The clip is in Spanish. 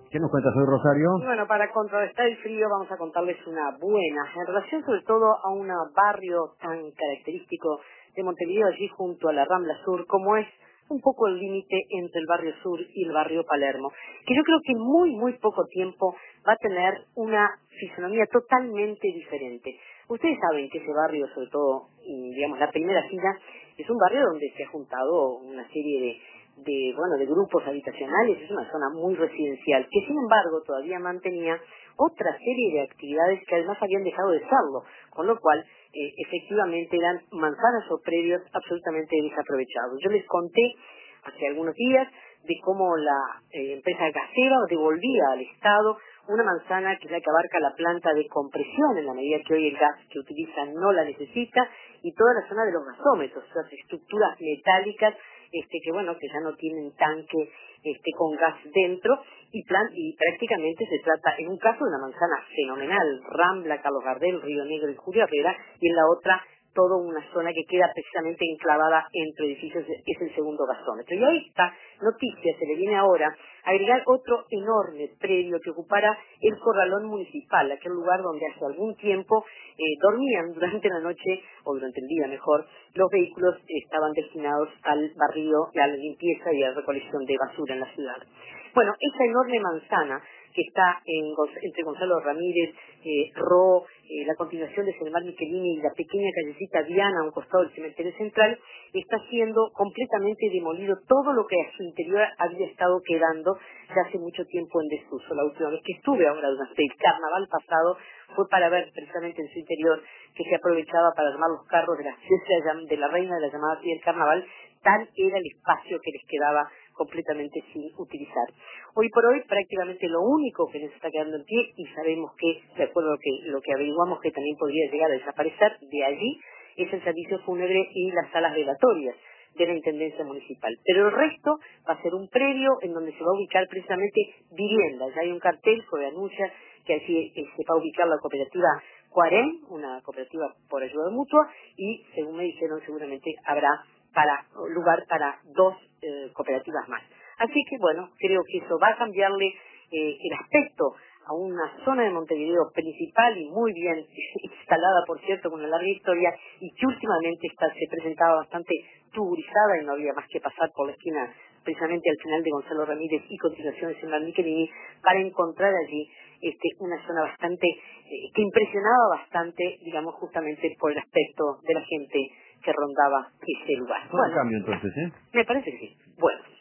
¿Qué nos cuentas hoy, Rosario? Y bueno, para contrarrestar el frío vamos a contarles una buena, en relación sobre todo a un barrio tan característico de Montevideo, allí junto a la Rambla Sur, como es un poco el límite entre el barrio Sur y el barrio Palermo, que yo creo que en muy poco tiempo va a tener una fisonomía totalmente diferente. Ustedes saben que ese barrio, sobre todo, digamos, la primera fila, es un barrio donde se ha juntado una serie de grupos habitacionales, es una zona muy residencial, que sin embargo todavía mantenía otra serie de actividades que además habían dejado de serlo, con lo cual efectivamente eran manzanas o predios absolutamente desaprovechados. Yo les conté hace algunos días de cómo la empresa gasera devolvía al Estado una manzana que es la que abarca la planta de compresión, en la medida que hoy el gas que utiliza no la necesita, y toda la zona de los gasómetros, esas estructuras metálicas que ya no tienen tanque con gas dentro, y prácticamente se trata, en un caso, de una manzana fenomenal, Rambla, Carlos Gardel, Río Negro y Julio Herrera, y en la otra toda una zona que queda precisamente enclavada entre edificios, es el segundo gasómetro. Y a esta noticia se le viene ahora a agregar otro enorme predio que ocupara el corralón municipal, aquel lugar donde hace algún tiempo dormían durante la noche, o durante el día mejor, los vehículos estaban destinados al barrido, a la limpieza y a la recolección de basura en la ciudad. Bueno, esa enorme manzana que está entre Gonzalo Ramírez, la continuación de Selmar Michelini y la pequeña callecita Diana a un costado del cementerio central, está siendo completamente demolido todo lo que a su interior había estado quedando ya hace mucho tiempo en desuso. La última vez que estuve ahora durante el carnaval pasado fue para ver precisamente en su interior que se aprovechaba para armar los carros de la fiesta de la reina de la llamada fiesta del carnaval. Tal era el espacio que les quedaba completamente sin utilizar. Hoy por hoy prácticamente lo único que les está quedando en pie, y sabemos que, de acuerdo a lo que averiguamos, que también podría llegar a desaparecer de allí, es el servicio fúnebre y las salas velatorias de la Intendencia Municipal. Pero el resto va a ser un predio en donde se va a ubicar precisamente viviendas. Ya hay un cartel que anuncia que allí se va a ubicar la cooperativa Cuarén, una cooperativa por ayuda mutua, y según me dijeron seguramente habrá lugar para dos cooperativas más. Así que bueno, creo que eso va a cambiarle el aspecto a una zona de Montevideo principal y muy bien instalada, por cierto, con una larga historia, y que últimamente se presentaba bastante tuburizada y no había más que pasar por la esquina, precisamente al final de Gonzalo Ramírez y continuación de Selmar Michelini, para encontrar allí una zona bastante, que impresionaba bastante, digamos, justamente por el aspecto de la gente que rondaba ese lugar. Bueno, cambio entonces, ¿eh? Me parece que sí. Bueno.